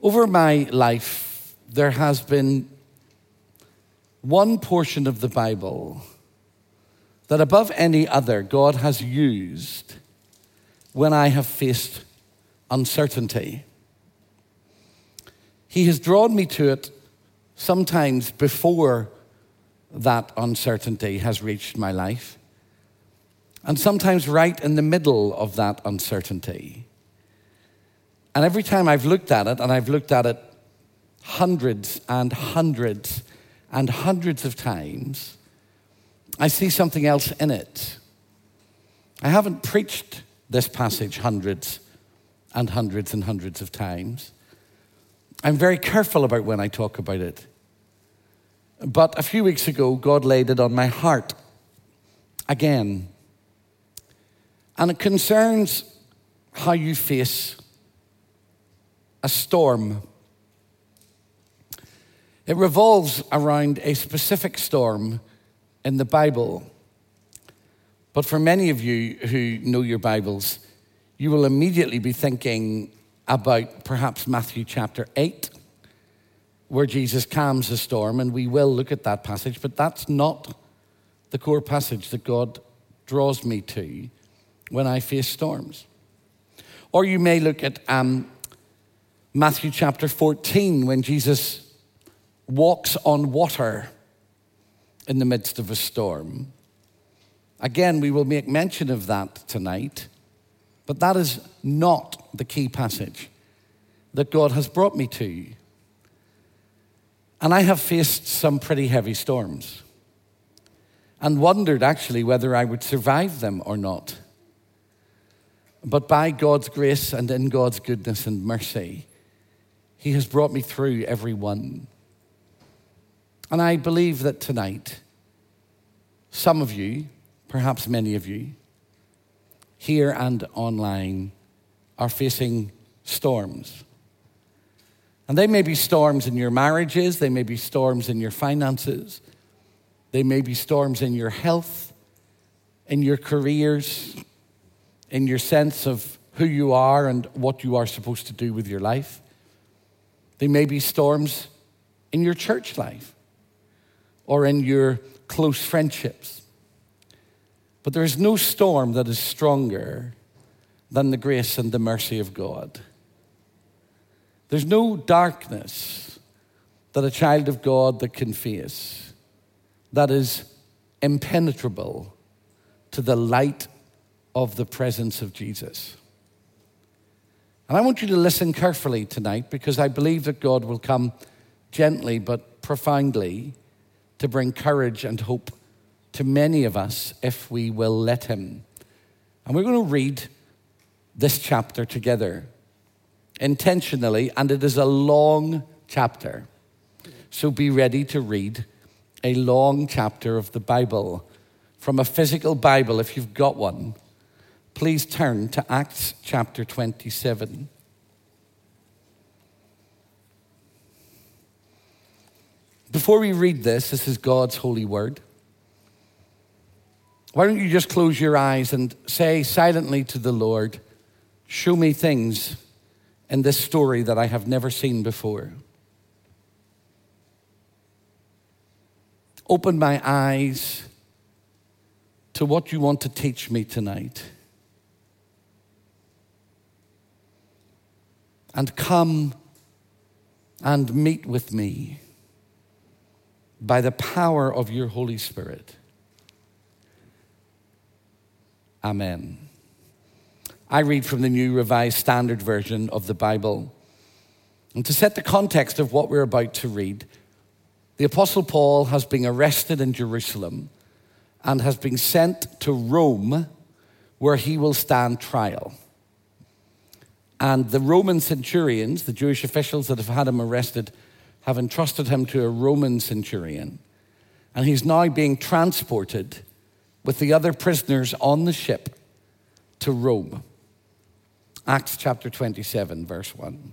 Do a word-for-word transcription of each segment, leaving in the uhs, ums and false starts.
Over my life, there has been one portion of the Bible that above any other God has used when I have faced uncertainty. He has drawn me to it sometimes before that uncertainty has reached my life, and sometimes right in the middle of that uncertainty. And every time I've looked at it, and I've looked at it hundreds and hundreds and hundreds of times, I see something else in it. I haven't preached this passage hundreds and hundreds and hundreds of times. I'm very careful about when I talk about it. But a few weeks ago, God laid it on my heart again. And it concerns how you face a storm. It revolves around a specific storm in the Bible. But for many of you who know your Bibles, you will immediately be thinking about perhaps Matthew chapter eight, where Jesus calms the storm, and we will look at that passage, but that's not the core passage that God draws me to when I face storms. Or you may look at um, Matthew chapter fourteen, when Jesus walks on water in the midst of a storm. Again, we will make mention of that tonight, but that is not the key passage that God has brought me to. And I have faced some pretty heavy storms and wondered actually whether I would survive them or not. But by God's grace and in God's goodness and mercy, He has brought me through every one. And I believe that tonight, some of you, perhaps many of you, here and online, are facing storms. And they may be storms in your marriages, they may be storms in your finances, they may be storms in your health, in your careers, in your sense of who you are and what you are supposed to do with your life. They may be storms in your church life or in your close friendships. But there is no storm that is stronger than the grace and the mercy of God. There's no darkness that a child of God that can face that is impenetrable to the light of the presence of Jesus. And I want you to listen carefully tonight, because I believe that God will come gently but profoundly to bring courage and hope to many of us if we will let Him. And we're going to read this chapter together intentionally, and it is a long chapter. So be ready to read a long chapter of the Bible. From a physical Bible, if you've got one, please turn to Acts chapter twenty-seven. Before we read this, this is God's holy word. Why don't you just close your eyes and say silently to the Lord, show me things in this story that I have never seen before. Open my eyes to what you want to teach me tonight. And come and meet with me by the power of your Holy Spirit. Amen. I read from the New Revised Standard Version of the Bible. And to set the context of what we're about to read, the Apostle Paul has been arrested in Jerusalem and has been sent to Rome, where he will stand trial. And the Roman centurions, the Jewish officials that have had him arrested, have entrusted him to a Roman centurion. And he's now being transported with the other prisoners on the ship to Rome. Acts chapter twenty-seven, verse one.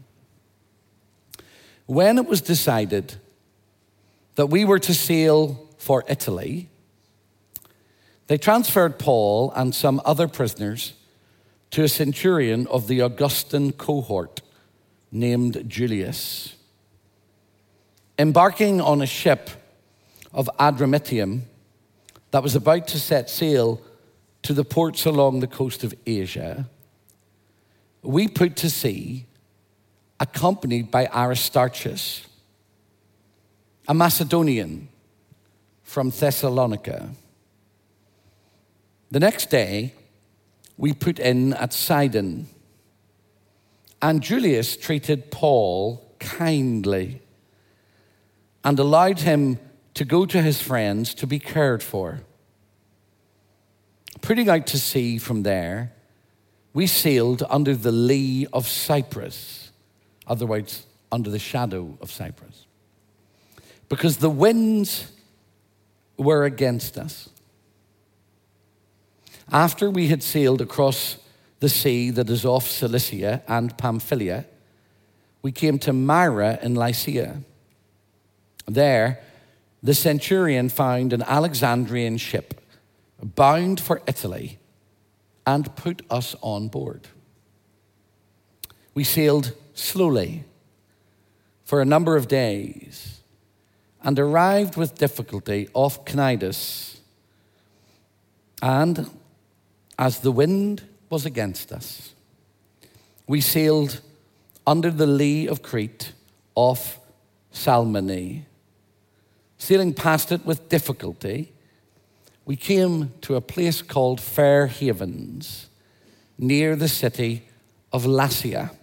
When it was decided that we were to sail for Italy, they transferred Paul and some other prisoners to a centurion of the Augustan cohort named Julius. Embarking on a ship of Adramyttium that was about to set sail to the ports along the coast of Asia, we put to sea, accompanied by Aristarchus, a Macedonian from Thessalonica. The next day, we put in at Sidon, and Julius treated Paul kindly and allowed him to go to his friends to be cared for. Putting out to sea from there, we sailed under the lee of Cyprus, otherwise under the shadow of Cyprus, because the winds were against us. After we had sailed across the sea that is off Cilicia and Pamphylia, we came to Myra in Lycia. There, the centurion found an Alexandrian ship bound for Italy and put us on board. We sailed slowly for a number of days and arrived with difficulty off Cnidus. And as the wind was against us, we sailed under the lee of Crete off Salmone. Sailing past it with difficulty, we came to a place called Fair Havens, near the city of Lasea.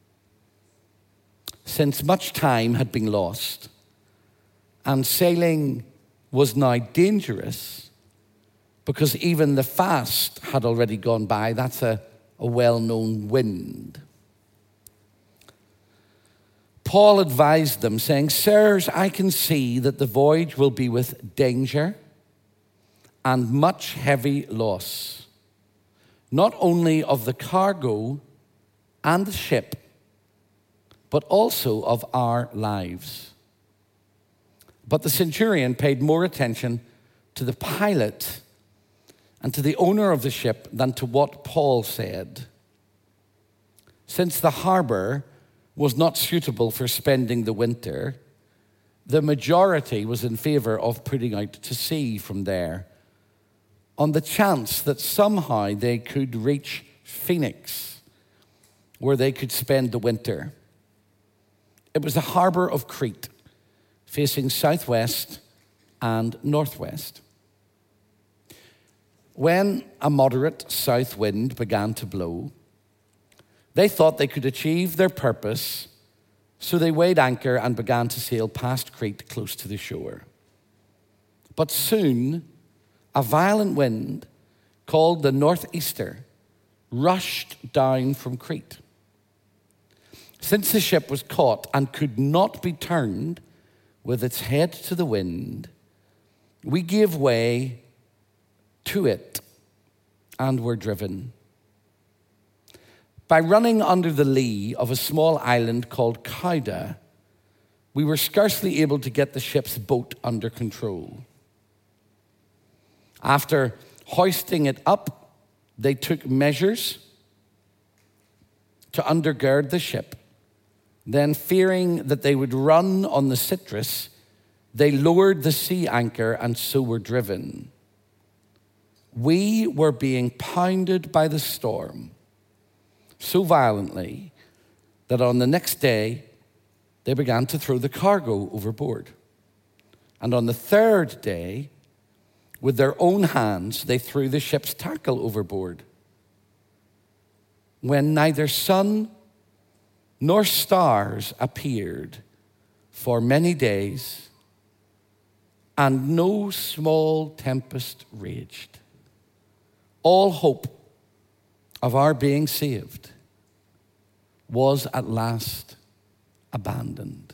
Since much time had been lost, and sailing was now dangerous, because even the fast had already gone by. That's a, a well-known wind. Paul advised them, saying, "Sirs, I can see that the voyage will be with danger and much heavy loss, not only of the cargo and the ship, but also of our lives." But the centurion paid more attention to the pilot and to the owner of the ship than to what Paul said. Since the harbor was not suitable for spending the winter, the majority was in favor of putting out to sea from there, on the chance that somehow they could reach Phoenix, where they could spend the winter. It was the harbor of Crete, facing southwest and northwest. When a moderate south wind began to blow, they thought they could achieve their purpose, so they weighed anchor and began to sail past Crete close to the shore. But soon, a violent wind called the northeaster rushed down from Crete. Since the ship was caught and could not be turned with its head to the wind, we gave way to it and were driven. By running under the lee of a small island called Cauda, we were scarcely able to get the ship's boat under control. After hoisting it up, they took measures to undergird the ship. Then, fearing that they would run on the citrus, they lowered the sea anchor and so were driven. We were being pounded by the storm so violently that on the next day, they began to throw the cargo overboard. And on the third day, with their own hands, they threw the ship's tackle overboard. When neither sun nor stars appeared for many days, and no small tempest raged, all hope of our being saved was at last abandoned.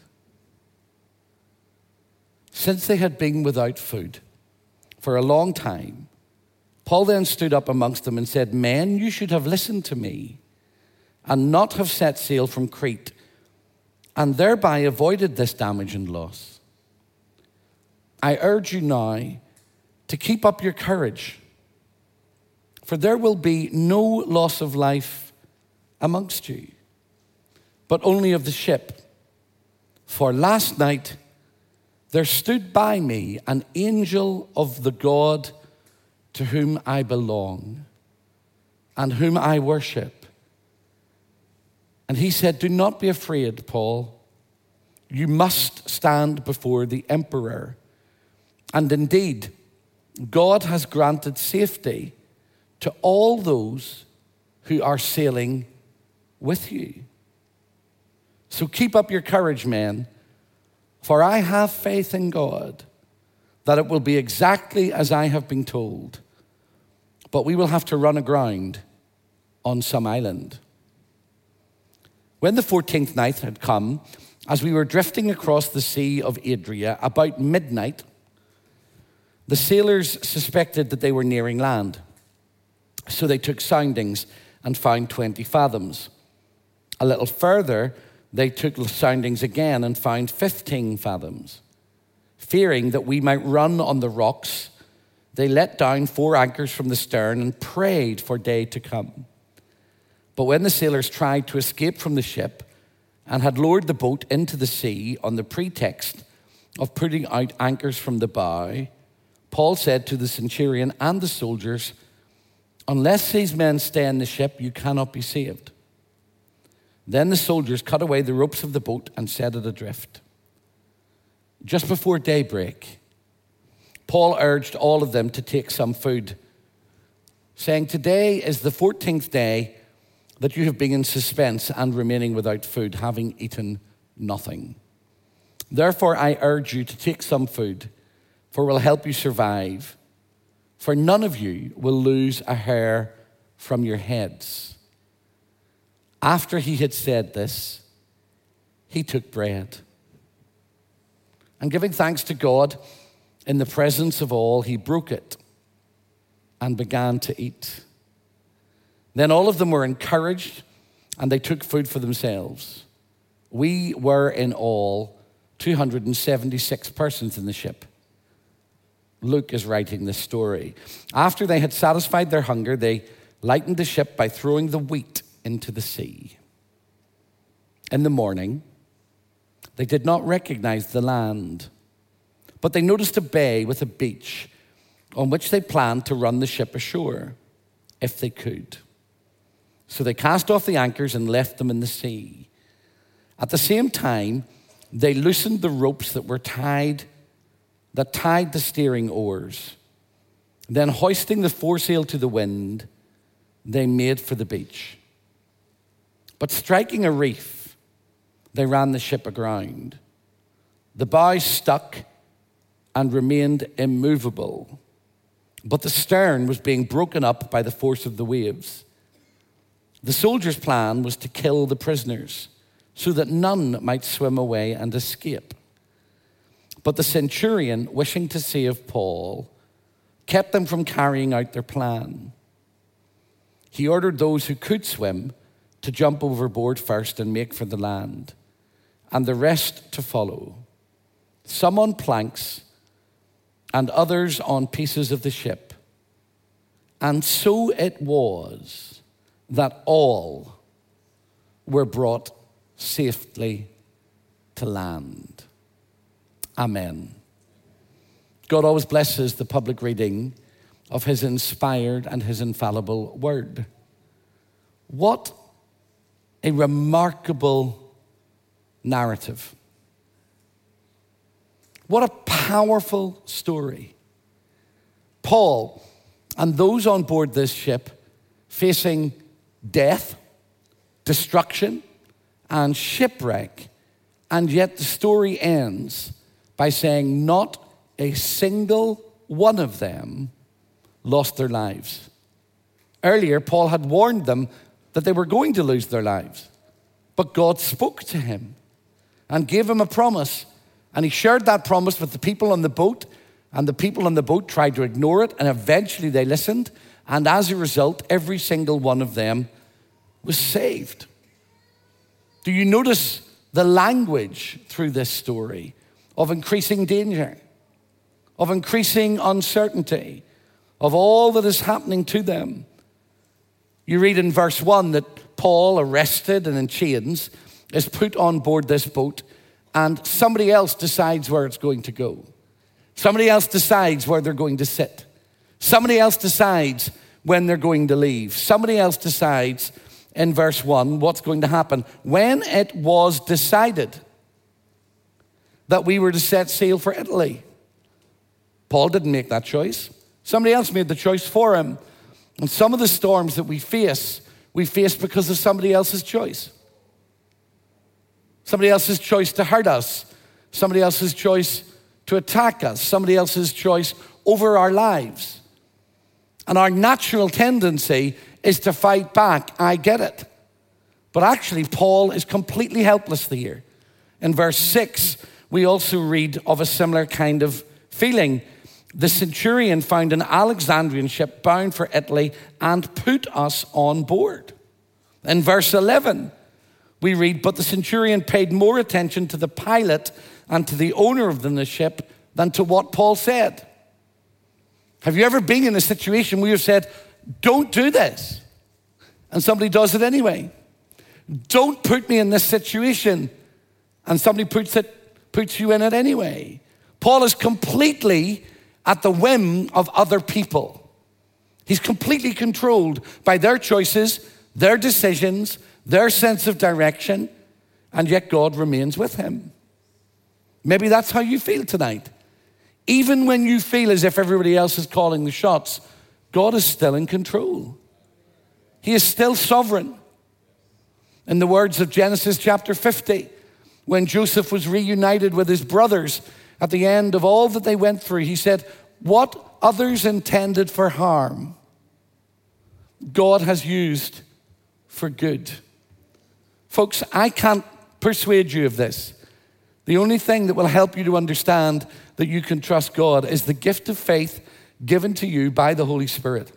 Since they had been without food for a long time, Paul then stood up amongst them and said, "Men, you should have listened to me and not have set sail from Crete, and thereby avoided this damage and loss. I urge you now to keep up your courage, for there will be no loss of life amongst you, but only of the ship. For last night there stood by me an angel of the God to whom I belong and whom I worship. And he said, do not be afraid, Paul. You must stand before the emperor. And indeed, God has granted safety to all those who are sailing with you. So keep up your courage, men, for I have faith in God that it will be exactly as I have been told. But we will have to run aground on some island. When the fourteenth night had come, as we were drifting across the Sea of Adria, about midnight, the sailors suspected that they were nearing land. So they took soundings and found twenty fathoms. A little further, they took soundings again and found fifteen fathoms. Fearing that we might run on the rocks, they let down four anchors from the stern and prayed for day to come. But when the sailors tried to escape from the ship and had lowered the boat into the sea on the pretext of putting out anchors from the bow, Paul said to the centurion and the soldiers, unless these men stay in the ship, you cannot be saved. Then the soldiers cut away the ropes of the boat and set it adrift. Just before daybreak, Paul urged all of them to take some food, saying, today is the fourteenth day that you have been in suspense and remaining without food, having eaten nothing. Therefore, I urge you to take some food, for it will help you survive. For none of you will lose a hair from your heads. After he had said this, he took bread. And giving thanks to God in the presence of all, he broke it and began to eat. Then all of them were encouraged, and they took food for themselves. We were in all two hundred seventy-six persons in the ship. Luke is writing this story. After they had satisfied their hunger, they lightened the ship by throwing the wheat into the sea. In the morning, they did not recognize the land, but they noticed a bay with a beach on which they planned to run the ship ashore if they could. So they cast off the anchors and left them in the sea. At the same time, they loosened the ropes that were tied, that tied the steering oars. Then hoisting the foresail to the wind, they made for the beach. But striking a reef, they ran the ship aground. The bow stuck and remained immovable, but the stern was being broken up by the force of the waves. The soldiers' plan was to kill the prisoners so that none might swim away and escape. But the centurion, wishing to save Paul, kept them from carrying out their plan. He ordered those who could swim to jump overboard first and make for the land, and the rest to follow, some on planks and others on pieces of the ship. And so it was that all were brought safely to land. Amen. God always blesses the public reading of his inspired and his infallible word. What a remarkable narrative. What a powerful story. Paul and those on board this ship facing death, destruction, and shipwreck. And yet the story ends by saying not a single one of them lost their lives. Earlier, Paul had warned them that they were going to lose their lives. But God spoke to him and gave him a promise. And he shared that promise with the people on the boat. And the people on the boat tried to ignore it. And eventually they listened. And as a result, every single one of them was saved. Do you notice the language through this story of increasing danger, of increasing uncertainty, of all that is happening to them? You read in verse one that Paul, arrested and in chains, is put on board this boat, and somebody else decides where it's going to go. Somebody else decides where they're going to sit. Somebody else decides when they're going to leave. Somebody else decides in verse one what's going to happen. When it was decided that we were to set sail for Italy, Paul didn't make that choice. Somebody else made the choice for him. And some of the storms that we face, we face because of somebody else's choice. Somebody else's choice to hurt us. Somebody else's choice to attack us. Somebody else's choice over our lives. And our natural tendency is to fight back. I get it. But actually, Paul is completely helpless here. In verse six, we also read of a similar kind of feeling. The centurion found an Alexandrian ship bound for Italy and put us on board. In verse eleven, we read, but the centurion paid more attention to the pilot and to the owner of the ship than to what Paul said. Have you ever been in a situation where you've said, don't do this, and somebody does it anyway? Don't put me in this situation, and somebody puts it, puts you in it anyway. Paul is completely at the whim of other people. He's completely controlled by their choices, their decisions, their sense of direction, and yet God remains with him. Maybe that's how you feel tonight. Even when you feel as if everybody else is calling the shots, God is still in control. He is still sovereign. In the words of Genesis chapter fifty, when Joseph was reunited with his brothers at the end of all that they went through, he said, what others intended for harm, God has used for good. Folks, I can't persuade you of this. The only thing that will help you to understand that you can trust God is the gift of faith given to you by the Holy Spirit.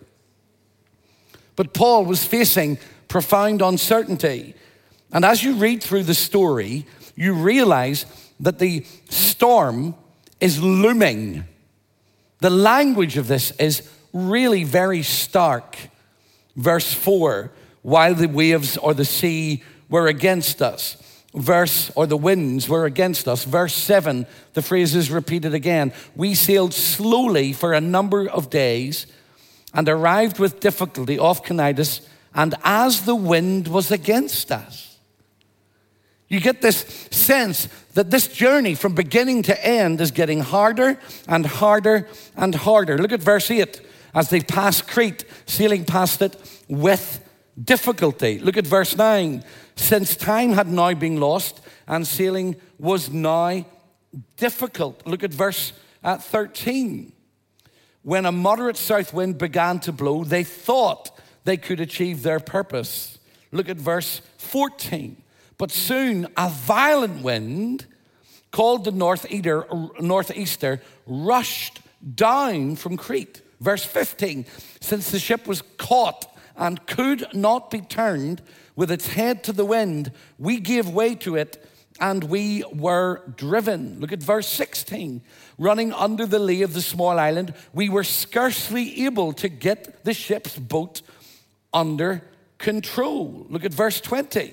But Paul was facing profound uncertainty. And as you read through the story, you realize that the storm is looming. The language of this is really very stark. Verse four, while the waves or the sea were against us. Verse, or the winds were against us. Verse seven, the phrase is repeated again. We sailed slowly for a number of days and arrived with difficulty off Cnidus, and as the wind was against us. You get this sense that this journey from beginning to end is getting harder and harder and harder. Look at verse eight. As they passed Crete, sailing past it with difficulty. Look at verse nine. Since time had now been lost and sailing was now difficult. Look at verse uh, thirteen. When a moderate south wind began to blow, they thought they could achieve their purpose. Look at verse fourteen. But soon a violent wind called the northeaster, northeaster rushed down from Crete. Verse fifteen. Since the ship was caught and could not be turned with its head to the wind, we gave way to it and we were driven. Look at verse sixteen. Running under the lee of the small island, we were scarcely able to get the ship's boat under control. Look at verse twenty.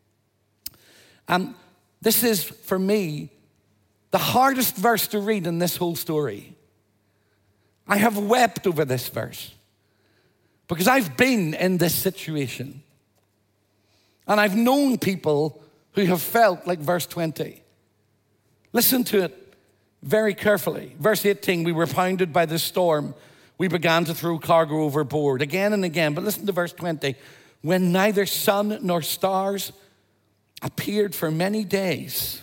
And this is, for me, the hardest verse to read in this whole story. I have wept over this verse because I've been in this situation. And I've known people who have felt like verse twenty. Listen to it very carefully. Verse eighteen, we were pounded by the storm. We began to throw cargo overboard again and again. But listen to verse twenty. When neither sun nor stars appeared for many days,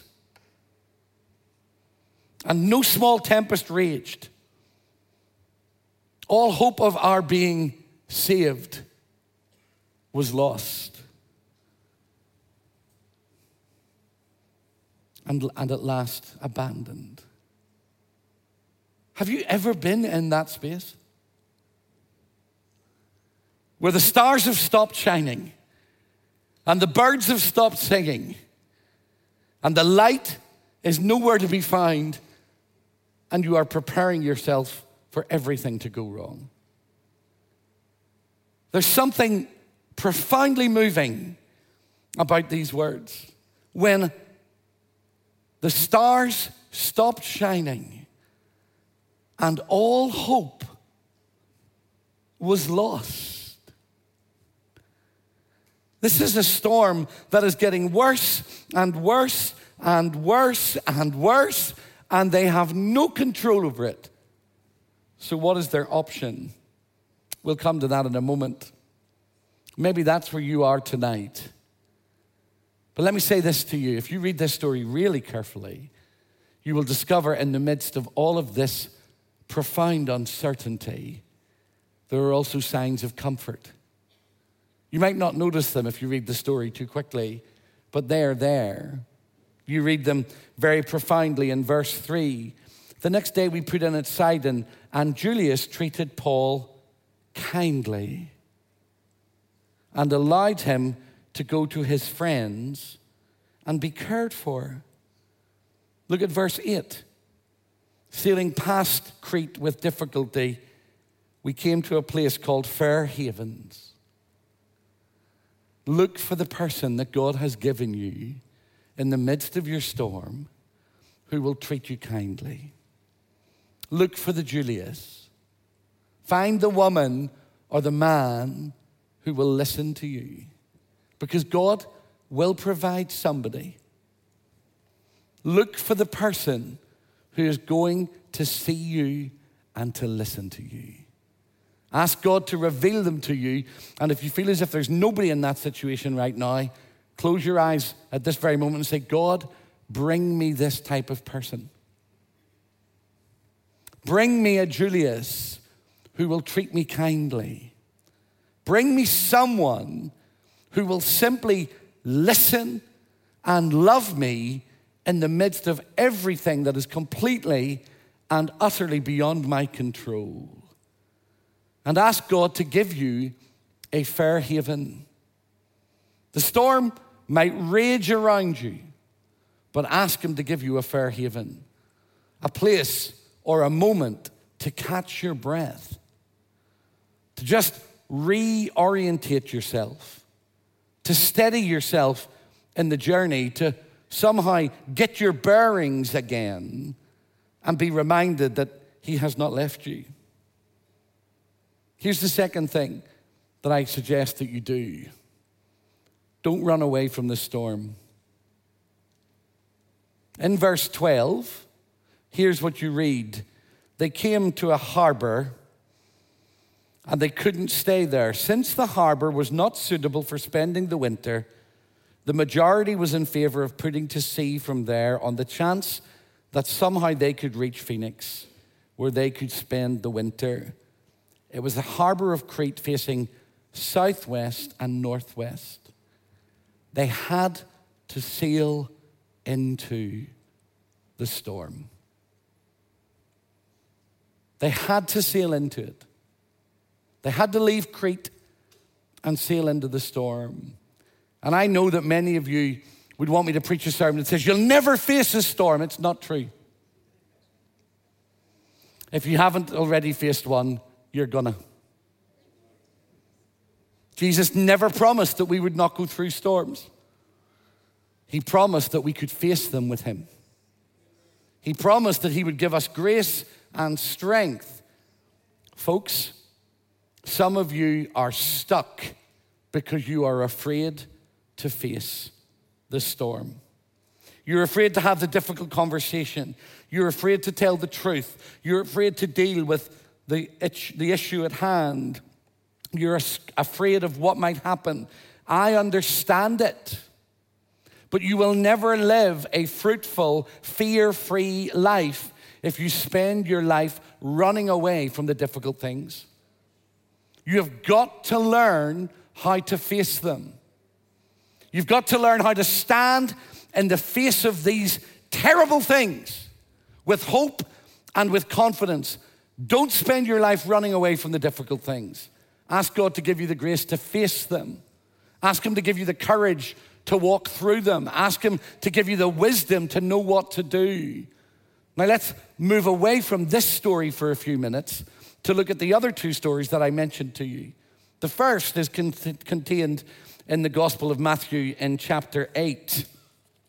and no small tempest raged, all hope of our being saved was lost. And, and at last abandoned. Have you ever been in that space? Where the stars have stopped shining, and the birds have stopped singing, and the light is nowhere to be found, and you are preparing yourself for everything to go wrong. There's something profoundly moving about these words. when the stars stopped shining and all hope was lost. This is a storm that is getting worse and worse and worse and worse, and they have no control over it. So what is their option? We'll come to that in a moment. Maybe that's where you are tonight. But let me say this to you. If you read this story really carefully, you will discover in the midst of all of this profound uncertainty, there are also signs of comfort. You might not notice them if you read the story too quickly, but they're there. You read them very profoundly in verse three. The next day we put in at Sidon, and Julius treated Paul kindly and allowed him to go to his friends and be cared for. Look at verse eight. Sailing past Crete with difficulty, we came to a place called Fair Havens. Look for the person that God has given you in the midst of your storm who will treat you kindly. Look for the Julius. Find the woman or the man who will listen to you, because God will provide somebody. Look for the person who is going to see you and to listen to you. Ask God to reveal them to you. And if you feel as if there's nobody in that situation right now, close your eyes at this very moment and say, God, bring me this type of person. Bring me a Julius who will treat me kindly. Bring me someone who will simply listen and love me in the midst of everything that is completely and utterly beyond my control. And ask God to give you a fair haven. The storm might rage around you, but ask him to give you a fair haven, a place or a moment to catch your breath, to just reorientate yourself, to steady yourself in the journey, to somehow get your bearings again and be reminded that he has not left you. Here's the second thing that I suggest that you do. Don't run away from the storm. In verse twelve, here's what you read. They came to a harbor and they couldn't stay there. Since the harbor was not suitable for spending the winter, the majority was in favor of putting to sea from there on the chance that somehow they could reach Phoenix, where they could spend the winter. It was the harbor of Crete facing southwest and northwest. They had to sail into the storm. They had to sail into it. They had to leave Crete and sail into the storm. And I know that many of you would want me to preach a sermon that says, you'll never face a storm. It's not true. If you haven't already faced one, you're gonna. Jesus never promised that we would not go through storms. He promised that we could face them with him. He promised that he would give us grace and strength. Folks, some of you are stuck because you are afraid to face the storm. You're afraid to have the difficult conversation. You're afraid to tell the truth. You're afraid to deal with the, the issue at hand. You're afraid of what might happen. I understand it. But you will never live a fruitful, fear-free life if you spend your life running away from the difficult things. You have got to learn how to face them. You've got to learn how to stand in the face of these terrible things with hope and with confidence. Don't spend your life running away from the difficult things. Ask God to give you the grace to face them. Ask him to give you the courage to walk through them. Ask him to give you the wisdom to know what to do. Now let's move away from this story for a few minutes to look at the other two stories that I mentioned to you. The first is contained in the Gospel of Matthew in chapter eight.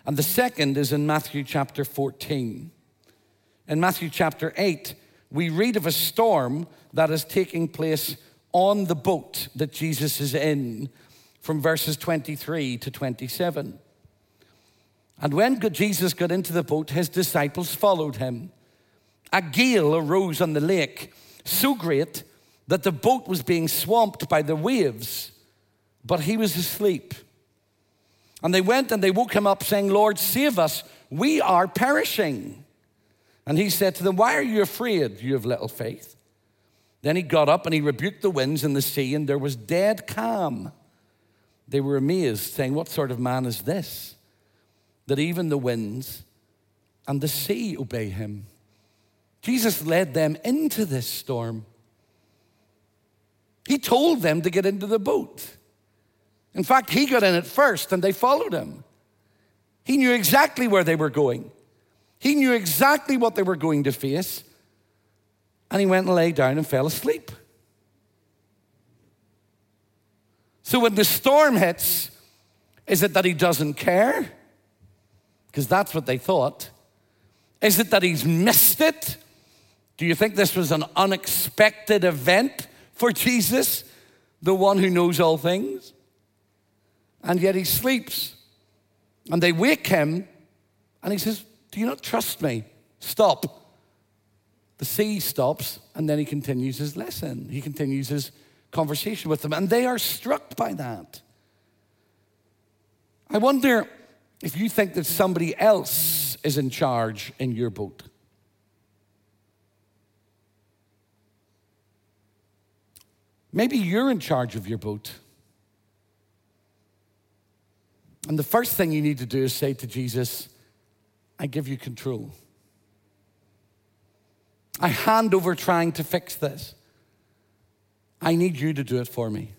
And the second is in Matthew chapter fourteen. In Matthew chapter eight, we read of a storm that is taking place on the boat that Jesus is in, from verses twenty-three to twenty-seven. And when Jesus got into the boat, his disciples followed him. A gale arose on the lake, so great that the boat was being swamped by the waves, but he was asleep. And they went and they woke him up, saying, Lord, save us, we are perishing. And he said to them, why are you afraid, you have little faith? Then he got up and he rebuked the winds and the sea, and there was dead calm. They were amazed, saying, what sort of man is this, that even the winds and the sea obey him? Jesus led them into this storm. He told them to get into the boat. In fact, he got in it first and they followed him. He knew exactly where they were going. He knew exactly what they were going to face. And he went and lay down and fell asleep. So when the storm hits, is it that he doesn't care? Because that's what they thought. Is it that he's missed it? Do you think this was an unexpected event for Jesus, the one who knows all things? And yet he sleeps. And they wake him, and he says, do you not trust me? Stop. The sea stops, and then he continues his lesson. He continues his conversation with them, and they are struck by that. I wonder if you think that somebody else is in charge in your boat. Maybe you're in charge of your boat. And the first thing you need to do is say to Jesus, I give you control. I hand over trying to fix this. I need you to do it for me.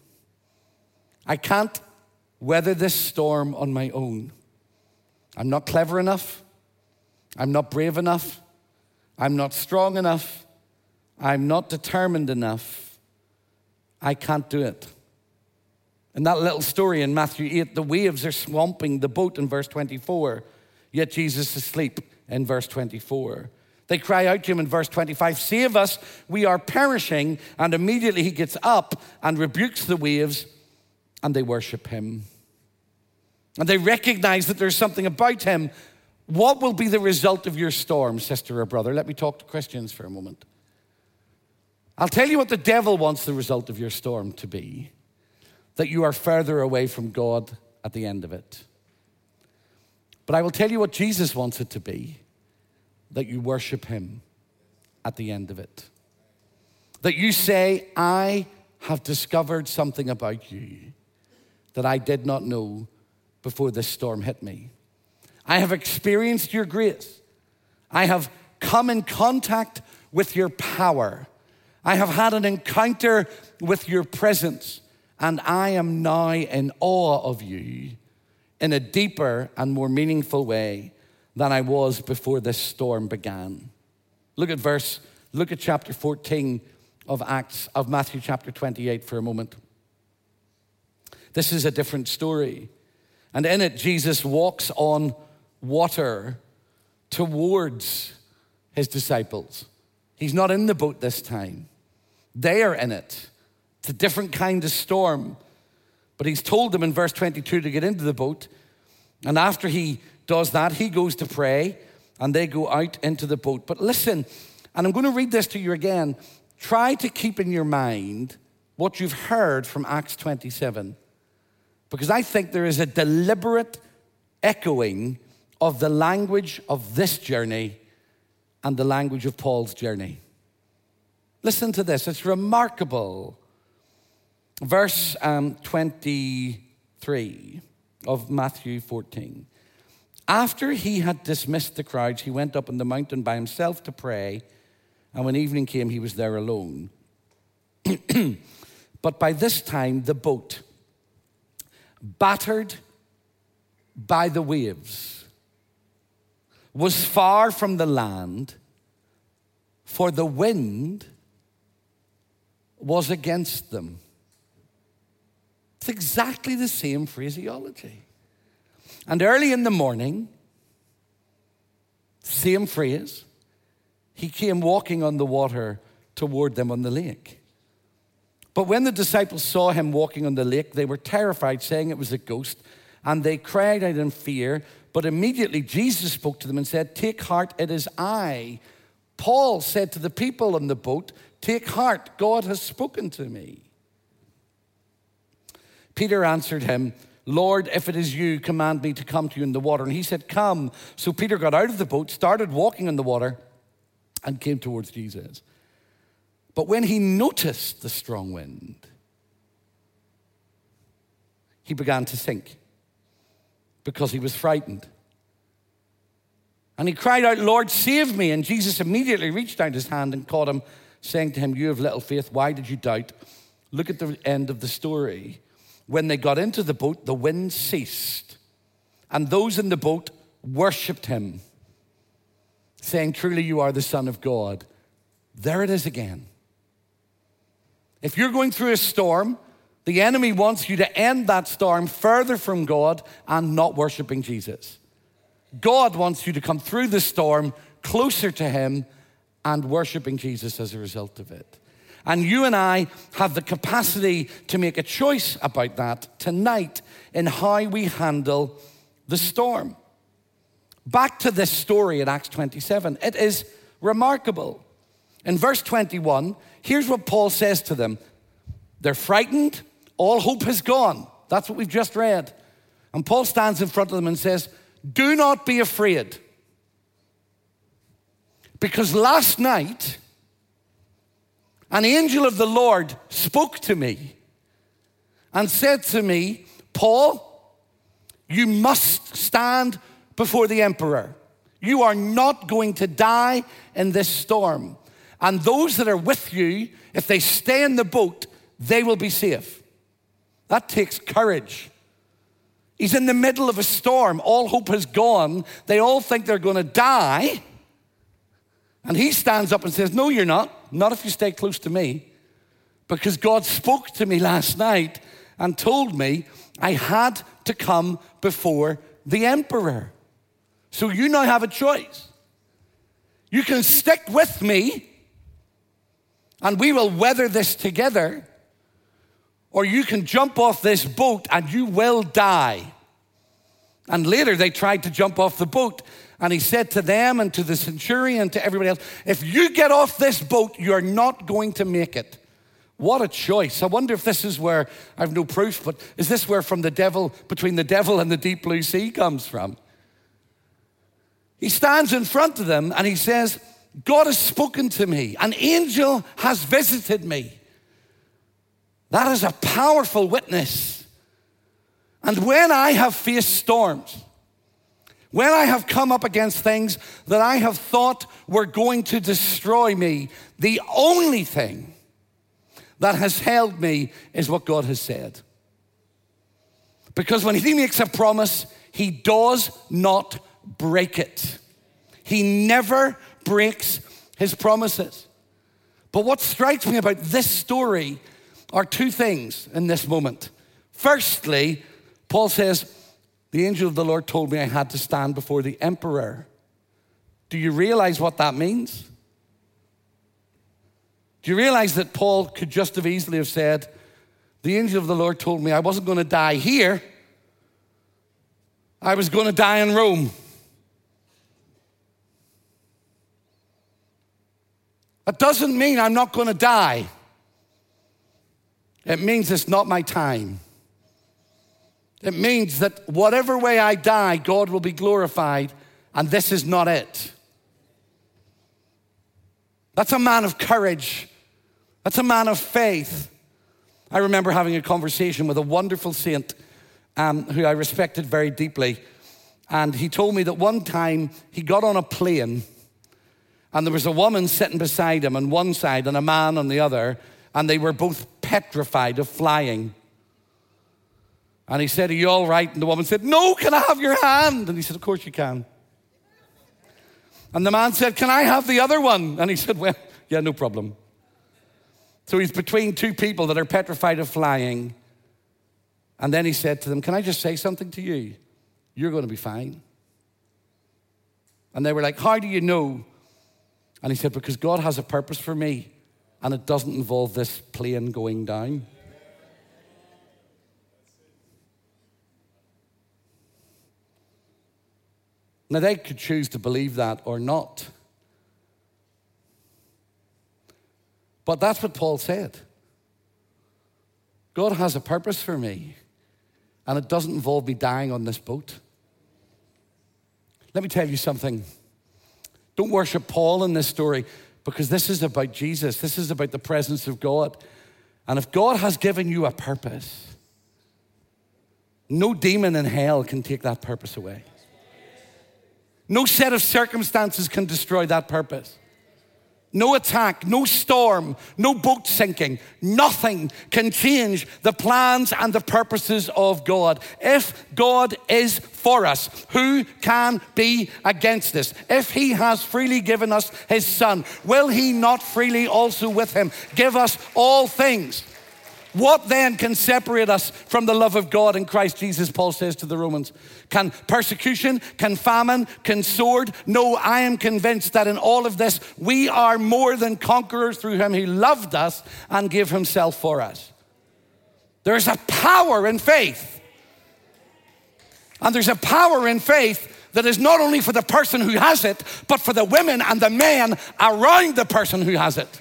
I can't weather this storm on my own. I'm not clever enough. I'm not brave enough. I'm not strong enough. I'm not determined enough. I can't do it. In that little story in Matthew eight, the waves are swamping the boat in verse twenty-four, yet Jesus is asleep in verse twenty-four. They cry out to him in verse twenty-five, save us, we are perishing. And immediately he gets up and rebukes the waves, and they worship him. And they recognize that there's something about him. What will be the result of your storm, sister or brother? Let me talk to Christians for a moment. I'll tell you what the devil wants the result of your storm to be, that you are further away from God at the end of it. But I will tell you what Jesus wants it to be, that you worship him at the end of it. That you say, I have discovered something about you that I did not know before this storm hit me. I have experienced your grace. I have come in contact with your power. I have had an encounter with your presence, and I am now in awe of you in a deeper and more meaningful way than I was before this storm began. Look at verse, look at chapter fourteen of Acts, of Matthew chapter twenty-eight for a moment. This is a different story. And in it, Jesus walks on water towards his disciples. He's not in the boat this time. They are in it. It's a different kind of storm. But he's told them in verse twenty-two to get into the boat. And after he does that, he goes to pray, and they go out into the boat. But listen, and I'm going to read this to you again. Try to keep in your mind what you've heard from Acts twenty-seven. Because I think there is a deliberate echoing of the language of this journey and the language of Paul's journey. Listen to this. It's remarkable. Verse um, twenty-three of Matthew fourteen. After he had dismissed the crowds, he went up on the mountain by himself to pray, and when evening came, he was there alone. But by this time, the boat, battered by the waves, was far from the land, for the wind was against them. It's exactly the same phraseology. And early in the morning, Same phrase. He came walking on the water toward them on the lake. But when the disciples saw him walking on the lake, they were terrified, saying it was a ghost, and they cried out in fear. But immediately Jesus spoke to them and said, "Take heart, it is I." Paul said to the people on the boat, "Take heart, God has spoken to me." Peter answered him, "Lord, if it is you, command me to come to you in the water." And he said, "Come." So Peter got out of the boat, started walking on the water, and came towards Jesus. But when he noticed the strong wind, he began to sink because he was frightened. And he cried out, "Lord, save me." And Jesus immediately reached out his hand and caught him, saying to him, "You have little faith, why did you doubt?" Look at the end of the story. When they got into the boat, the wind ceased, and those in the boat worshiped him, saying, "Truly you are the Son of God." There it is again. If you're going through a storm, the enemy wants you to end that storm further from God and not worshiping Jesus. God wants you to come through the storm closer to him and worshiping Jesus as a result of it. And you and I have the capacity to make a choice about that tonight in how we handle the storm. Back to this story in Acts twenty-seven. It is remarkable. In verse twenty-one, here's what Paul says to them. They're frightened. All hope has gone. That's what we've just read. And Paul stands in front of them and says, "Do not be afraid. Because last night, an angel of the Lord spoke to me and said to me, 'Paul, you must stand before the emperor. You are not going to die in this storm. And those that are with you, if they stay in the boat, they will be safe.'" That takes courage. He's in the middle of a storm. All hope has gone. They all think they're going to die. And he stands up and says, "No, you're not. Not if you stay close to me. Because God spoke to me last night and told me I had to come before the emperor. So you now have a choice. You can stick with me and we will weather this together, or you can jump off this boat and you will die." And later they tried to jump off the boat. And he said to them and to the centurion and to everybody else, "If you get off this boat, you're not going to make it." What a choice. I wonder if this is where, I have no proof, but is this where from the devil, between the devil and the deep blue sea comes from? He stands in front of them and he says, "God has spoken to me. An angel has visited me." That is a powerful witness. And when I have faced storms, when I have come up against things that I have thought were going to destroy me, the only thing that has held me is what God has said. Because when he makes a promise, he does not break it. He never breaks his promises. But what strikes me about this story are two things in this moment. Firstly, Paul says, "The angel of the Lord told me I had to stand before the emperor." Do you realize what that means? Do you realize that Paul could just have easily have said, "The angel of the Lord told me I wasn't going to die here. I was going to die in Rome." That doesn't mean I'm not going to die. It means it's not my time. It means that whatever way I die, God will be glorified, and this is not it. That's a man of courage. That's a man of faith. I remember having a conversation with a wonderful saint um, who I respected very deeply. And he told me that one time he got on a plane and there was a woman sitting beside him on one side and a man on the other, and they were both petrified of flying. And he said, "Are you all right?" And the woman said, "No, can I have your hand?" And he said, "Of course you can." And the man said, "Can I have the other one?" And he said, "Well, yeah, no problem." So he's between two people that are petrified of flying. And then he said to them, "Can I just say something to you? You're going to be fine." And they were like, how do you know? And he said, because God has a purpose for me, and it doesn't involve this plane going down. Now, they could choose to believe that or not. But that's what Paul said. God has a purpose for me, and it doesn't involve me dying on this boat. Let me tell you something. Don't worship Paul in this story, because this is about Jesus. This is about the presence of God. And if God has given you a purpose, no demon in hell can take that purpose away. No set of circumstances can destroy that purpose. No attack, no storm, no boat sinking. Nothing can change the plans and the purposes of God. If God is for us, who can be against us? If he has freely given us his Son, will he not freely also with him give us all things? What then can separate us from the love of God in Christ Jesus, Paul says to the Romans? Can persecution, can famine, can sword? No, I am convinced that in all of this, we are more than conquerors through him who loved us and gave himself for us. There's a power in faith. And there's a power in faith that is not only for the person who has it, but for the women and the men around the person who has it.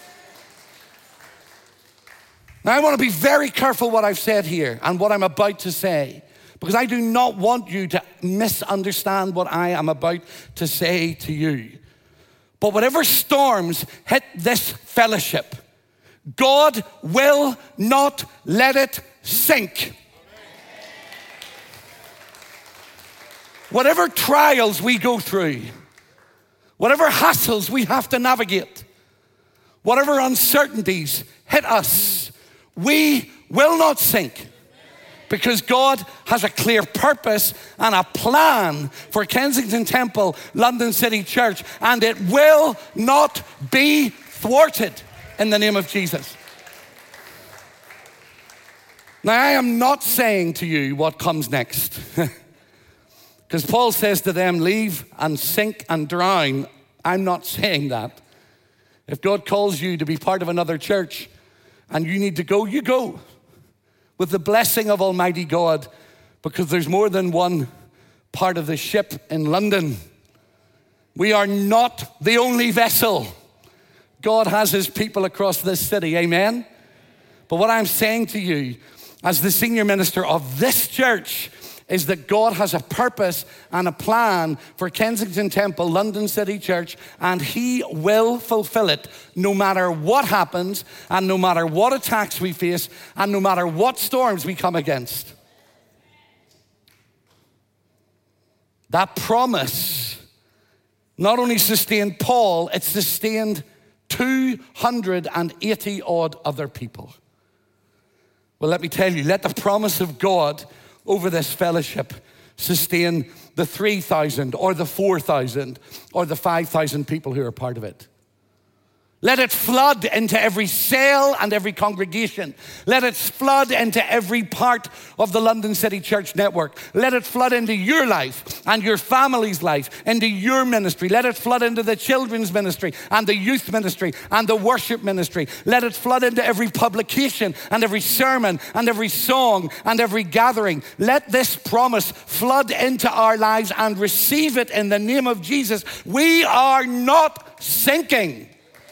Now, I want to be very careful what I've said here and what I'm about to say, because I do not want you to misunderstand what I am about to say to you. But whatever storms hit this fellowship, God will not let it sink. Whatever trials we go through, whatever hassles we have to navigate, whatever uncertainties hit us, we will not sink, because God has a clear purpose and a plan for Kensington Temple, London City Church, and it will not be thwarted in the name of Jesus. Now, I am not saying to you what comes next, because Paul says to them, leave and sink and drown. I'm not saying that. If God calls you to be part of another church, and you need to go, you go with the blessing of Almighty God, because there's more than one part of the ship in London. We are not the only vessel. God has his people across this city, amen? But what I'm saying to you as the senior minister of this church is that God has a purpose and a plan for Kensington Temple, London City Church, and he will fulfill it no matter what happens, and no matter what attacks we face, and no matter what storms we come against. That promise not only sustained Paul, it sustained two hundred eighty odd other people. Well, let me tell you, let the promise of God over this fellowship sustain the three thousand or the four thousand or the five thousand people who are part of it. Let it flood into every cell and every congregation. Let it flood into every part of the London City Church network. Let it flood into your life and your family's life, into your ministry. Let it flood into the children's ministry and the youth ministry and the worship ministry. Let it flood into every publication and every sermon and every song and every gathering. Let this promise flood into our lives and receive it in the name of Jesus. We are not sinking.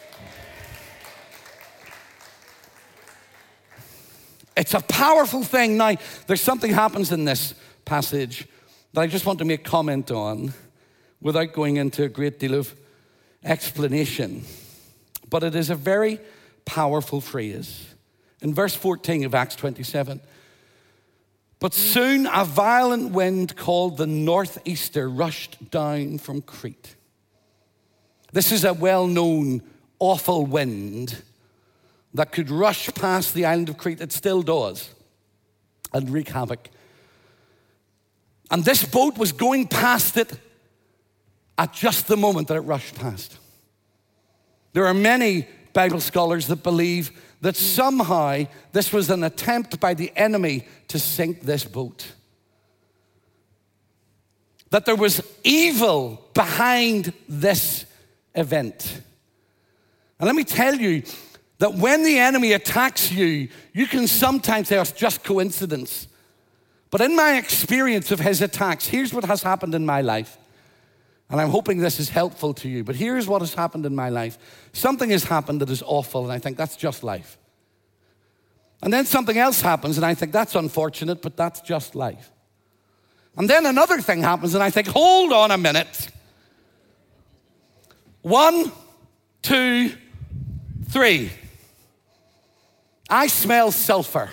It's a powerful thing. Now, there's something happens in this passage that I just want to make comment on without going into a great deal of explanation. But it is a very powerful phrase. In verse fourteen of Acts twenty-seven, but soon a violent wind called the northeaster rushed down from Crete. This is a well-known awful wind that could rush past the island of Crete. It still does, and wreak havoc. And this boat was going past it at just the moment that it rushed past. There are many Bible scholars that believe that somehow this was an attempt by the enemy to sink this boat. that there was evil behind this event. And let me tell you that when the enemy attacks you, you can sometimes say it's just coincidence. But in my experience of his attacks, here's what has happened in my life. And I'm hoping this is helpful to you. But here's what has happened in my life. Something has happened that is awful, and I think that's just life. And then something else happens, and I think that's unfortunate, but that's just life. And then another thing happens, and I think, hold on a minute. One, two, three. I smell sulfur.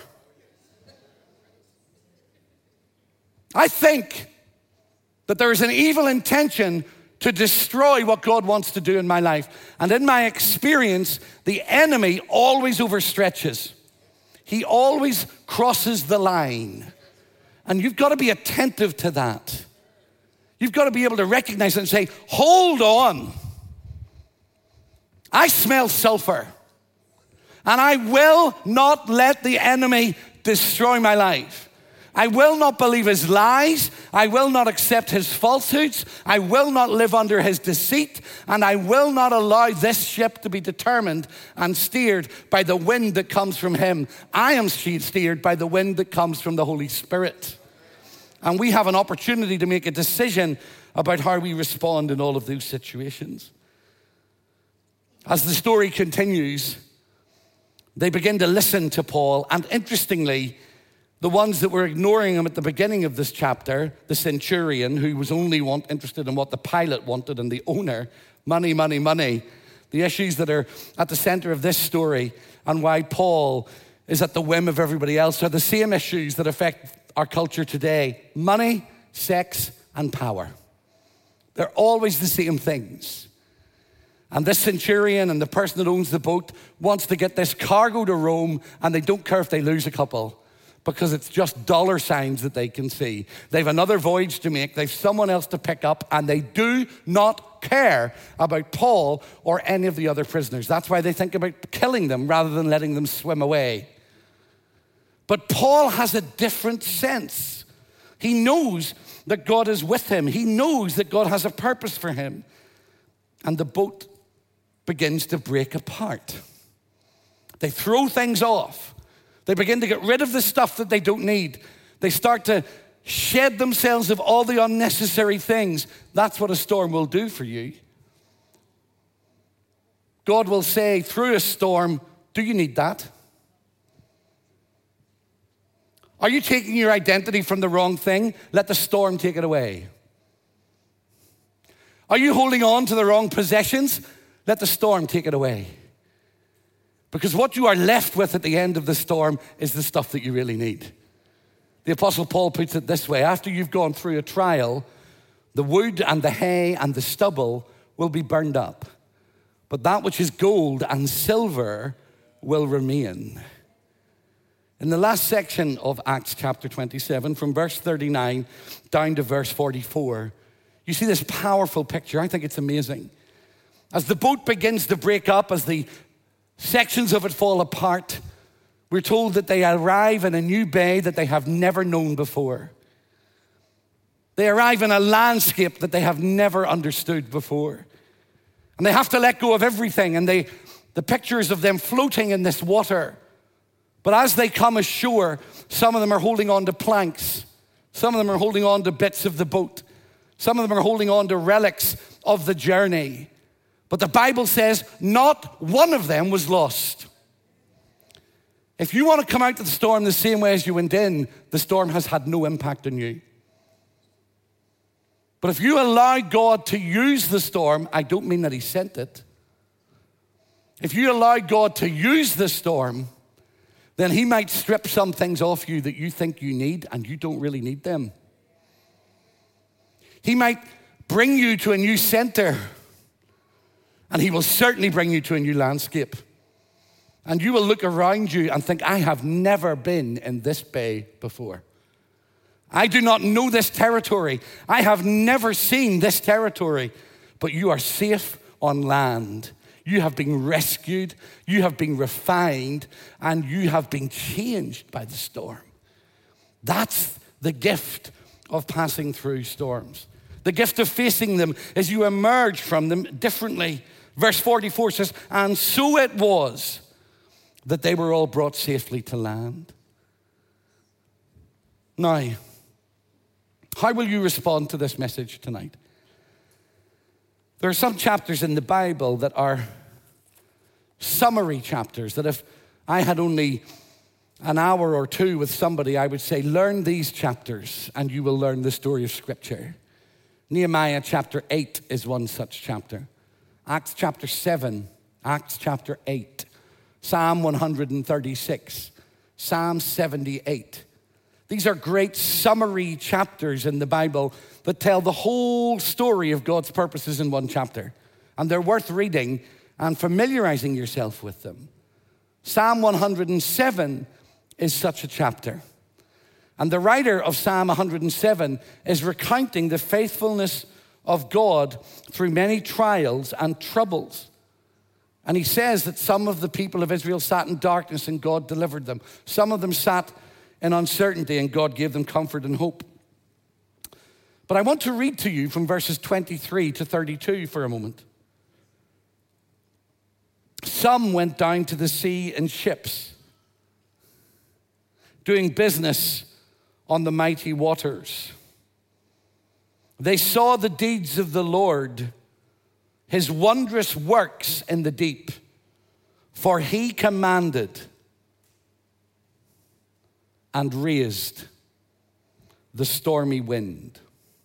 I think that there is an evil intention to destroy what God wants to do in my life. And in my experience, the enemy always overstretches. He always crosses the line. And you've got to be attentive to that. You've got to be able to recognize it and say, hold on. I smell sulfur. And I will not let the enemy destroy my life. I will not believe his lies. I will not accept his falsehoods. I will not live under his deceit. And I will not allow this ship to be determined and steered by the wind that comes from him. I am steered by the wind that comes from the Holy Spirit. And we have an opportunity to make a decision about how we respond in all of those situations. As the story continues, they begin to listen to Paul. And interestingly, the ones that were ignoring him at the beginning of this chapter, the centurion who was only want, interested in what the pilot wanted, and the owner, money, money, money, the issues that are at the center of this story and why Paul is at the whim of everybody else are the same issues that affect our culture today. Money, sex, and power. They're always the same things. And this centurion and the person that owns the boat wants to get this cargo to Rome, and they don't care if they lose a couple, because it's just dollar signs that they can see. They've another voyage to make. They've someone else to pick up, and they do not care about Paul or any of the other prisoners. That's why they think about killing them rather than letting them swim away. But Paul has a different sense. He knows that God is with him. He knows that God has a purpose for him. And the boat begins to break apart. They throw things off. They begin to get rid of the stuff that they don't need. They start to shed themselves of all the unnecessary things. That's what a storm will do for you. God will say through a storm, do you need that? Are you taking your identity from the wrong thing? Let the storm take it away. Are you holding on to the wrong possessions? Let the storm take it away. Because what you are left with at the end of the storm is the stuff that you really need. The Apostle Paul puts it this way: after you've gone through a trial, the wood and the hay and the stubble will be burned up, but that which is gold and silver will remain. In the last section of Acts chapter twenty-seven, from verse thirty-nine down to verse forty-four, you see this powerful picture. I think it's amazing. As the boat begins to break up, as the sections of it fall apart, we're told that they arrive in a new bay that they have never known before. They arrive in a landscape that they have never understood before. And they have to let go of everything. And they, the pictures of them floating in this water. But as they come ashore, some of them are holding on to planks. Some of them are holding on to bits of the boat. Some of them are holding on to relics of the journey. But the Bible says not one of them was lost. If you want to come out of the storm the same way as you went in, the storm has had no impact on you. But if you allow God to use the storm, I don't mean that he sent it. If you allow God to use the storm, then he might strip some things off you that you think you need and you don't really need them. He might bring you to a new center, and he will certainly bring you to a new landscape. And you will look around you and think, I have never been in this bay before. I do not know this territory. I have never seen this territory. But you are safe on land. You have been rescued. You have been refined. And you have been changed by the storm. That's the gift of passing through storms. The gift of facing them as you emerge from them differently. Verse forty-four says, and so it was that they were all brought safely to land. Now, how will you respond to this message tonight? There are some chapters in the Bible that are summary chapters, that if I had only an hour or two with somebody, I would say, learn these chapters and you will learn the story of Scripture. Nehemiah chapter eight is one such chapter. Acts chapter seven, Acts chapter eight, Psalm one hundred thirty-six, Psalm seventy-eight. These are great summary chapters in the Bible that tell the whole story of God's purposes in one chapter. And they're worth reading and familiarizing yourself with them. Psalm one hundred seven is such a chapter. And the writer of Psalm one hundred seven is recounting the faithfulness of God through many trials and troubles. And he says that some of the people of Israel sat in darkness and God delivered them. Some of them sat in uncertainty and God gave them comfort and hope. But I want to read to you from verses twenty-three to thirty-two for a moment. Some went down to the sea in ships, doing business on the mighty waters. They saw the deeds of the Lord, his wondrous works in the deep, for he commanded and raised the stormy wind,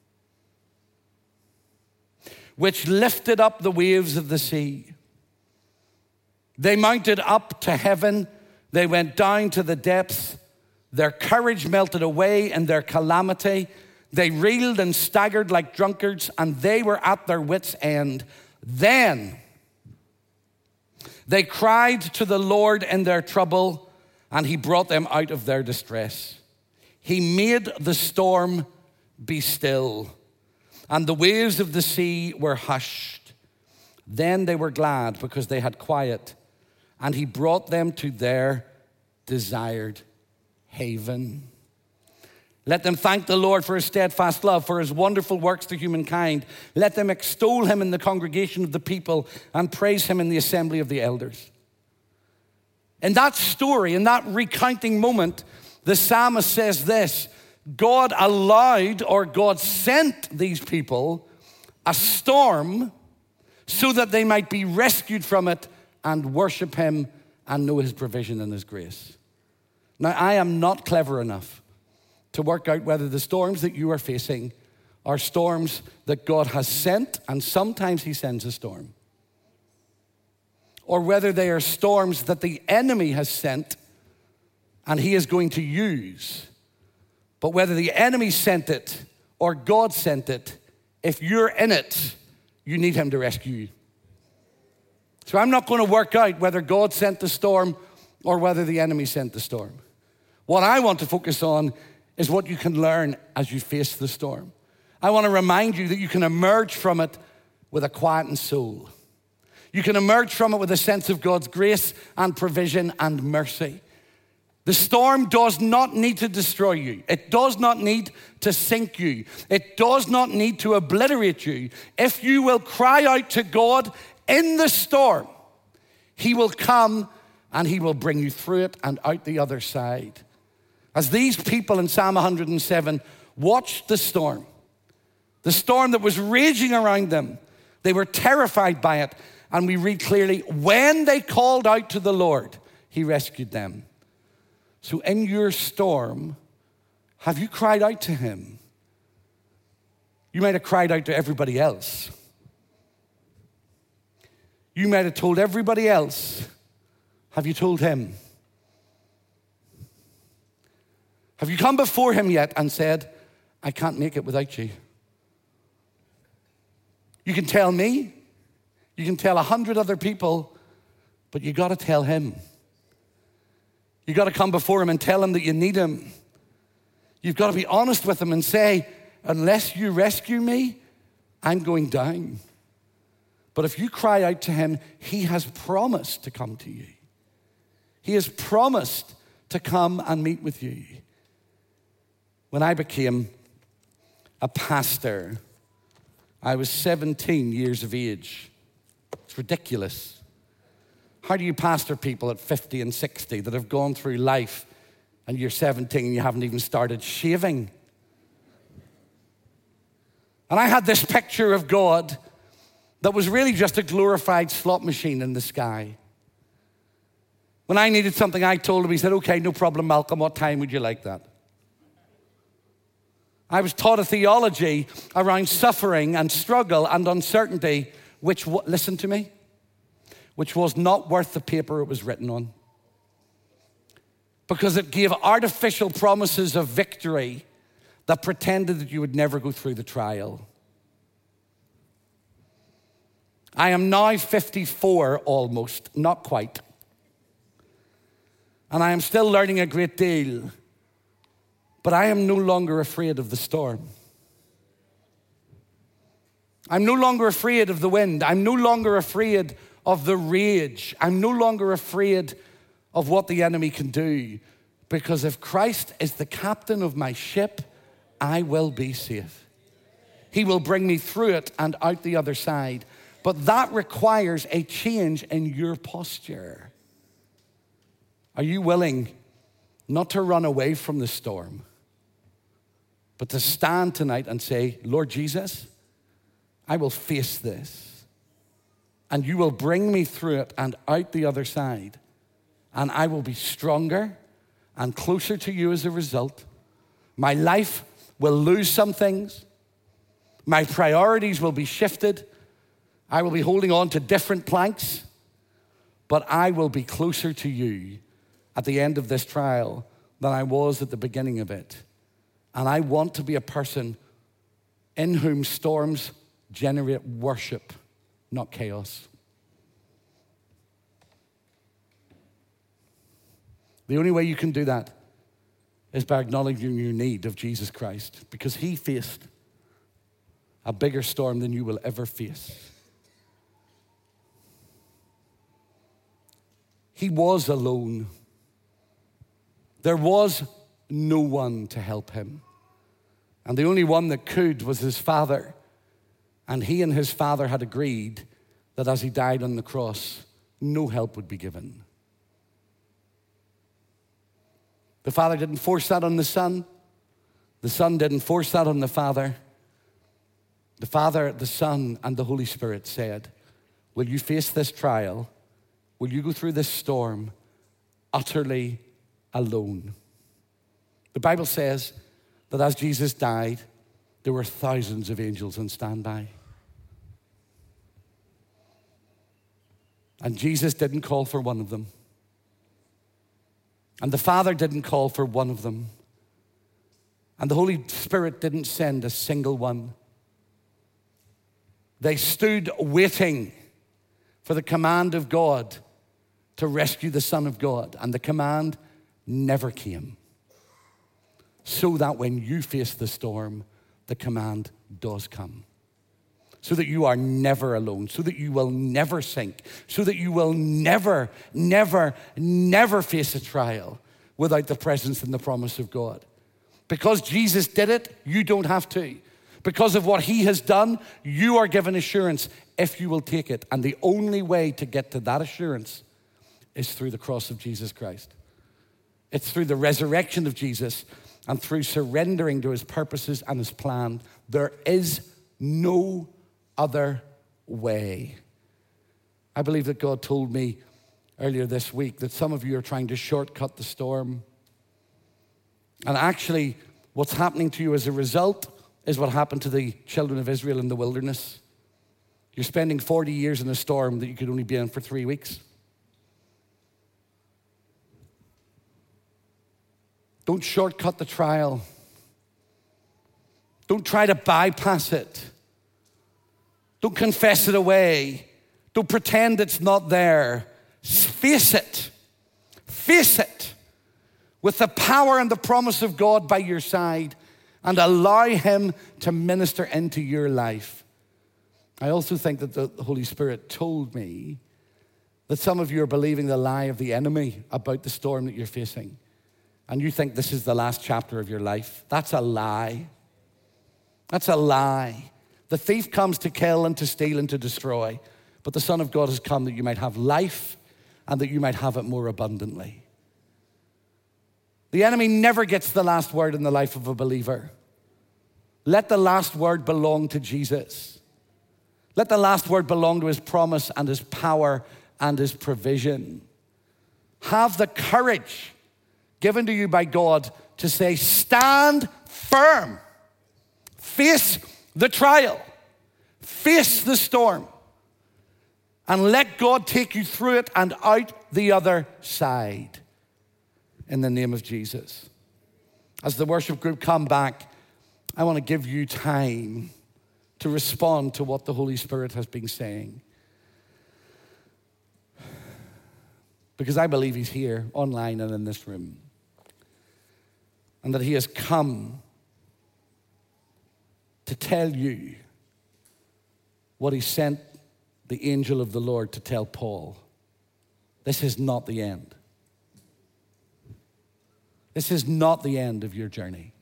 which lifted up the waves of the sea. They mounted up to heaven. They went down to the depths. Their courage melted away in their calamity. They reeled and staggered like drunkards, and they were at their wits' end. Then they cried to the Lord in their trouble, and he brought them out of their distress. He made the storm be still, and the waves of the sea were hushed. Then they were glad because they had quiet, and he brought them to their desired haven. Let them thank the Lord for his steadfast love, for his wonderful works to humankind. Let them extol him in the congregation of the people and praise him in the assembly of the elders. In that story, in that recounting moment, the psalmist says this: God allowed, or God sent these people a storm so that they might be rescued from it and worship him and know his provision and his grace. Now, I am not clever enough to work out whether the storms that you are facing are storms that God has sent, and sometimes he sends a storm, or whether they are storms that the enemy has sent and he is going to use. But whether the enemy sent it or God sent it, if you're in it, you need him to rescue you. So I'm not going to work out whether God sent the storm or whether the enemy sent the storm. What I want to focus on is what you can learn as you face the storm. I want to remind you that you can emerge from it with a quietened soul. You can emerge from it with a sense of God's grace and provision and mercy. The storm does not need to destroy you. It does not need to sink you. It does not need to obliterate you. If you will cry out to God in the storm, he will come and he will bring you through it and out the other side. As these people in Psalm one hundred seven watched the storm, the storm that was raging around them, they were terrified by it. And we read clearly, when they called out to the Lord, he rescued them. So in your storm, have you cried out to him? You might have cried out to everybody else. You might have told everybody else. Have you told him? Have you come before him yet and said, I can't make it without you? You can tell me. You can tell a hundred other people, but you got to tell him. You got to come before him and tell him that you need him. You've got to be honest with him and say, unless you rescue me, I'm going down. But if you cry out to him, he has promised to come to you. He has promised to come and meet with you. When I became a pastor I was seventeen years of age. It's ridiculous. How do you pastor people at fifty and sixty that have gone through life and you're seventeen and you haven't even started shaving? And I had this picture of God that was really just a glorified slot machine in the sky. When I needed something, I told him, he said, okay, no problem, Malcolm, what time would you like that? I was taught a theology around suffering and struggle and uncertainty, which, listen to me, which was not worth the paper it was written on. Because it gave artificial promises of victory that pretended that you would never go through the trial. I am now fifty-four almost, not quite. And I am still learning a great deal. But I am no longer afraid of the storm. I'm no longer afraid of the wind. I'm no longer afraid of the rage. I'm no longer afraid of what the enemy can do. Because if Christ is the captain of my ship, I will be safe. He will bring me through it and out the other side. But that requires a change in your posture. Are you willing not to run away from the storm, but to stand tonight and say, Lord Jesus, I will face this. And you will bring me through it and out the other side. And I will be stronger and closer to you as a result. My life will lose some things. My priorities will be shifted. I will be holding on to different planks. But I will be closer to you at the end of this trial than I was at the beginning of it. And I want to be a person in whom storms generate worship, not chaos. The only way you can do that is by acknowledging your need of Jesus Christ, because he faced a bigger storm than you will ever face. He was alone. There was no one to help him. And the only one that could was his Father. And he and his Father had agreed that as he died on the cross, no help would be given. The Father didn't force that on the Son. The Son didn't force that on the Father. The Father, the Son, and the Holy Spirit said, will you face this trial? Will you go through this storm utterly alone? The Bible says that as Jesus died, there were thousands of angels on standby. And Jesus didn't call for one of them. And the Father didn't call for one of them. And the Holy Spirit didn't send a single one. They stood waiting for the command of God to rescue the Son of God. And the command never came. So that when you face the storm, the command does come. So that you are never alone, so that you will never sink, so that you will never, never, never face a trial without the presence and the promise of God. Because Jesus did it, you don't have to. Because of what he has done, you are given assurance if you will take it. And the only way to get to that assurance is through the cross of Jesus Christ. It's through the resurrection of Jesus and through surrendering to his purposes and his plan. There is no other way. I believe that God told me earlier this week that some of you are trying to shortcut the storm. And actually, what's happening to you as a result is what happened to the children of Israel in the wilderness. You're spending forty years in a storm that you could only be in for three weeks. Don't shortcut the trial. Don't try to bypass it. Don't confess it away. Don't pretend it's not there. Face it. Face it with the power and the promise of God by your side and allow him to minister into your life. I also think that the Holy Spirit told me that some of you are believing the lie of the enemy about the storm that you're facing. And you think this is the last chapter of your life. That's a lie. That's a lie. The thief comes to kill and to steal and to destroy, but the Son of God has come that you might have life and that you might have it more abundantly. The enemy never gets the last word in the life of a believer. Let the last word belong to Jesus. Let the last word belong to his promise and his power and his provision. Have the courage given to you by God to say, stand firm. Face the trial. Face the storm. And let God take you through it and out the other side. In the name of Jesus. As the worship group come back, I want to give you time to respond to what the Holy Spirit has been saying. Because I believe he's here, online and in this room. And that he has come to tell you what he sent the angel of the Lord to tell Paul. This is not the end. This is not the end of your journey.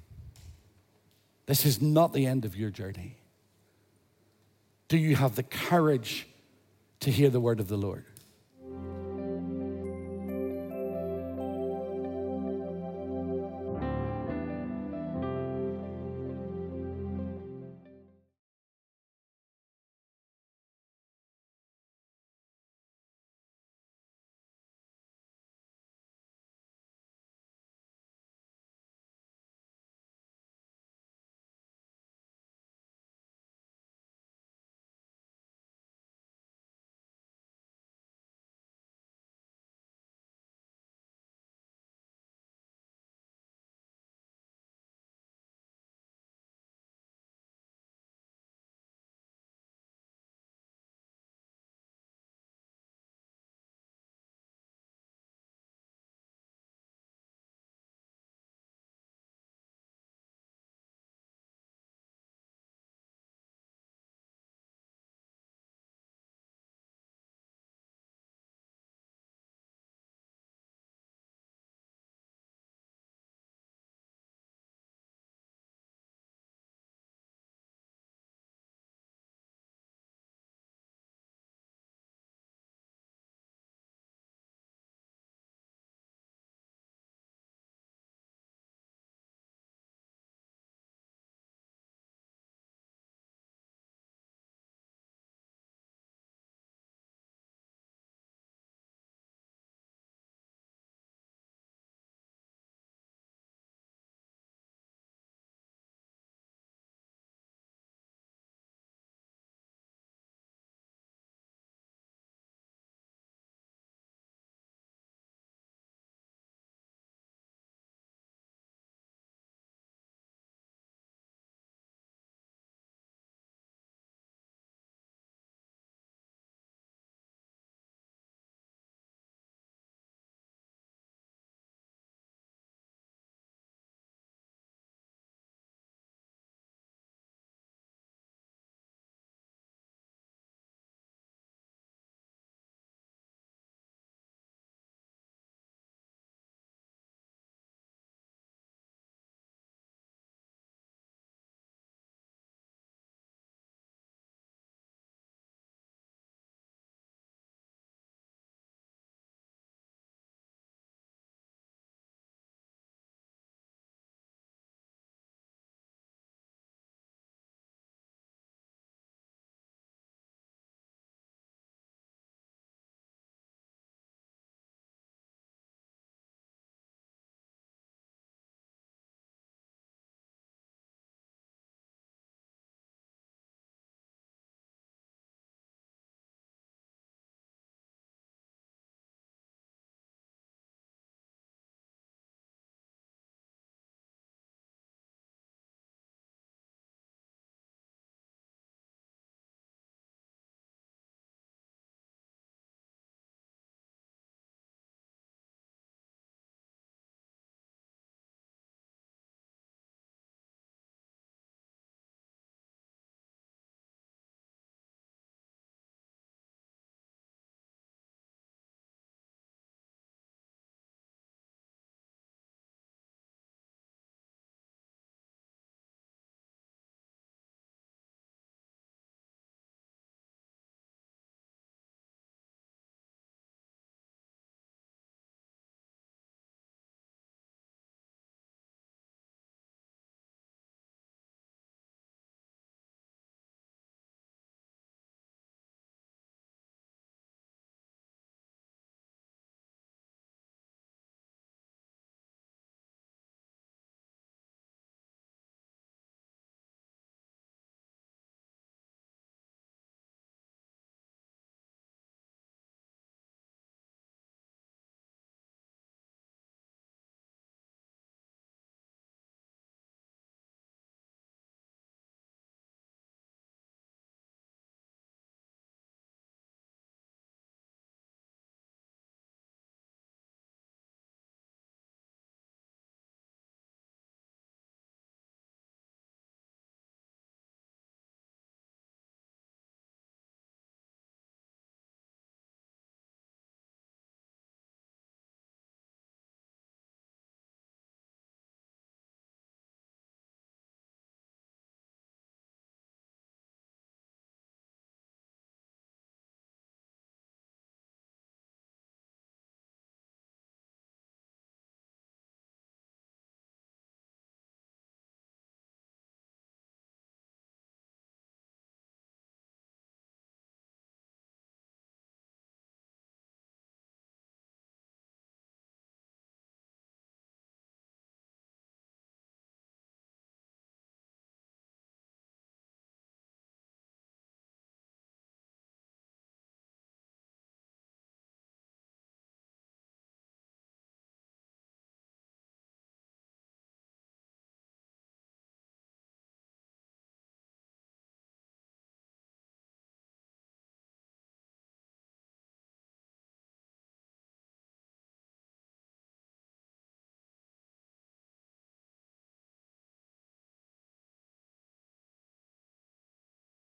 This is not the end of your journey. Do you have the courage to hear the word of the Lord?